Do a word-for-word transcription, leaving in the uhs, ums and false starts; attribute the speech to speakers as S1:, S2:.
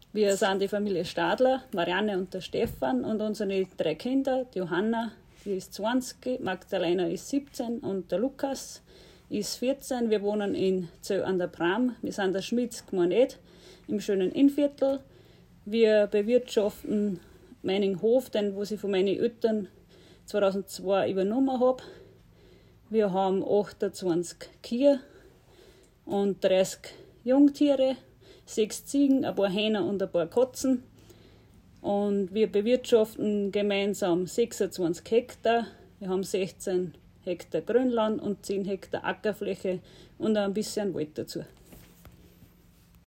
S1: Wir sind die Familie Stadler, Marianne und der Stefan und unsere drei Kinder, die Johanna, die ist zwanzig, Magdalena ist siebzehn und der Lukas ist vierzehn. Wir wohnen in Zöll an der Bram. Wir sind der Schmitz Gmornet im schönen Innviertel. Wir bewirtschaften meinen Hof, den wo ich von meinen Eltern zweitausendzwei übernommen habe. Wir haben achtundzwanzig Kühe und dreißig Jungtiere, sechs Ziegen, ein paar Hähner und ein paar Katzen. Und wir bewirtschaften gemeinsam sechsundzwanzig Hektar. Wir haben sechzehn Hektar Grünland und zehn Hektar Ackerfläche und ein bisschen Wald dazu.